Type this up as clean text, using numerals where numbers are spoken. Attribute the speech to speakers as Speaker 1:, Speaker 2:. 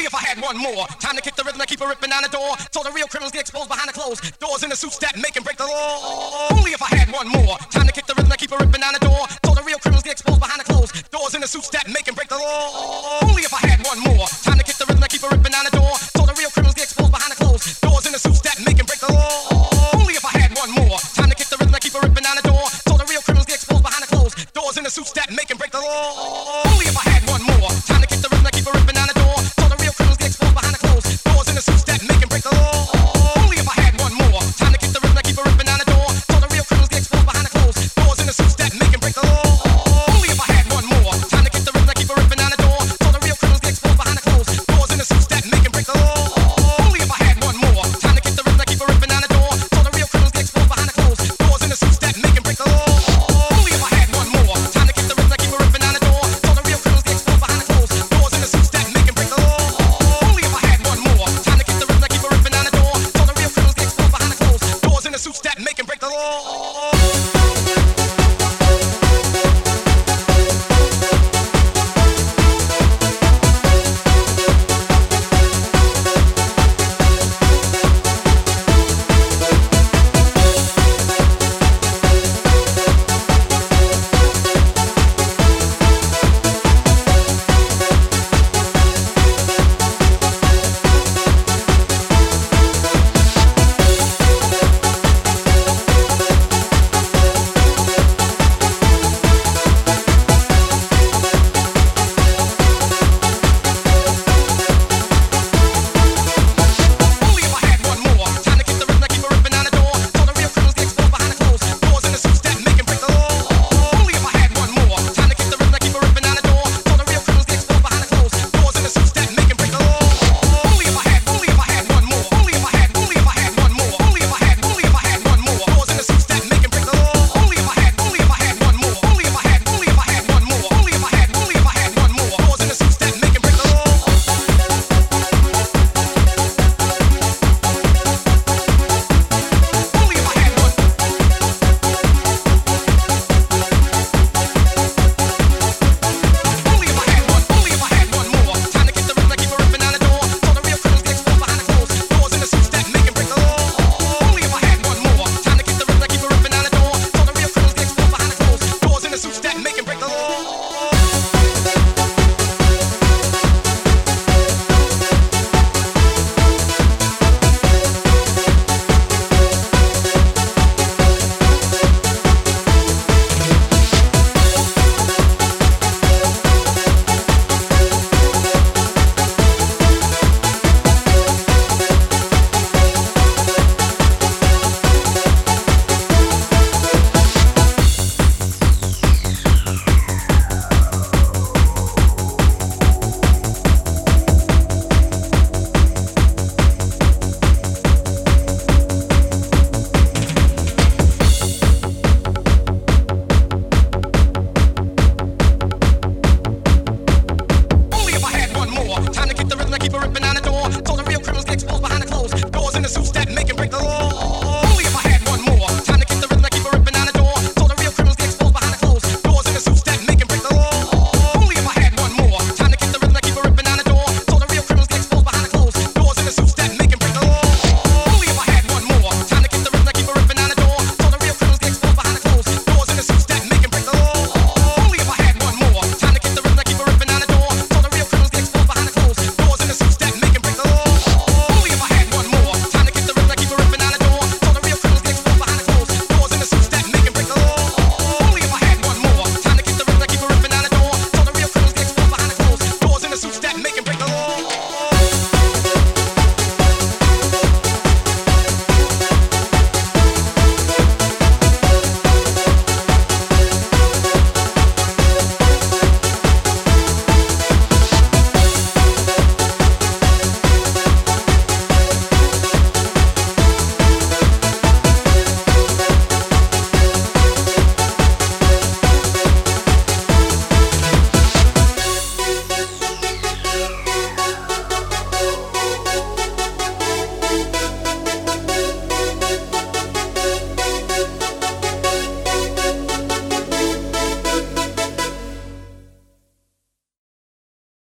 Speaker 1: Only if I had one more. Time to kick the rhythm and keep it ripping down the door. So the real criminals get exposed behind the clothes. Doors in the suits that make and break the law. Only if I had one more. Time to kick the rhythm and keep it ripping down the door. So the real criminals get exposed behind the clothes. Doors in the suits that make and break the law. Only if I had one more. Time to kick the rhythm and keep it ripping down the door. So the real criminals get exposed behind the clothes. Doors in the suits that make and break the law. Only if I had one more. Time to kick the rhythm and keep it ripping down the door. So the real criminals get exposed behind the clothes. Doors in the suits that make and break the law. Only if I had one more. Time to kick the rhythm and keep it ripping down the door. So the real criminals get exposed behind the clothes. Doors in the suits that make and break the law. Only if I had one more. Time to kick the rhythm and keep it ripping down the door. So the real criminals get exposed behind the clothes. Doors in the suits that make and break the law. Only if I had one more. Time to kick the rhythm and keep it ripping down the door. So the real criminals get exposed behind the clothes. Doors in the suits that make and break the law. Only if I had one more. Time to kick the rhythm and keep it ripping down the door. So the real criminals get exposed behind the clothes. Doors in the suits that make and break the law. Only if I had one more. Time to kick the rhythm and keep it ripping down the door. So the real criminals get exposed behind the clothes. Doors in the suits that make and break the law. Only if I had one more. Time to kick the rhythm and keep it ripping down the door. So the real criminals get exposed behind the clothes. Doors in the suits that make and break the law. Keep it ripping down the door, so the real criminals get exposed behind the clothes. Doors in the suits.